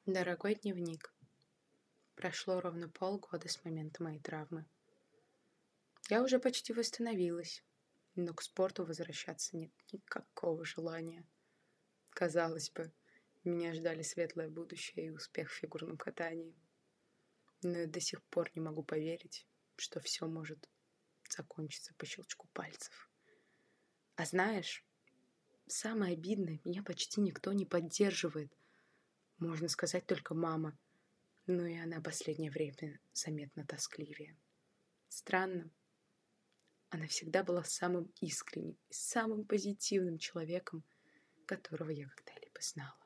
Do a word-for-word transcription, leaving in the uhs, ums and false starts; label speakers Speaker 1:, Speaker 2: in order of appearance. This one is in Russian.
Speaker 1: Дорогой дневник, прошло ровно полгода с момента моей травмы. Я уже почти восстановилась, но к спорту возвращаться нет никакого желания. Казалось бы, меня ждали светлое будущее и успех в фигурном катании. Но я до сих пор не могу поверить, что все может закончиться по щелчку пальцев. А знаешь, самое обидное, меня почти никто не поддерживает. Можно сказать, только мама. Но и она последнее время заметно тоскливее. Странно. Она всегда была самым искренним и самым позитивным человеком, которого я когда-либо знала.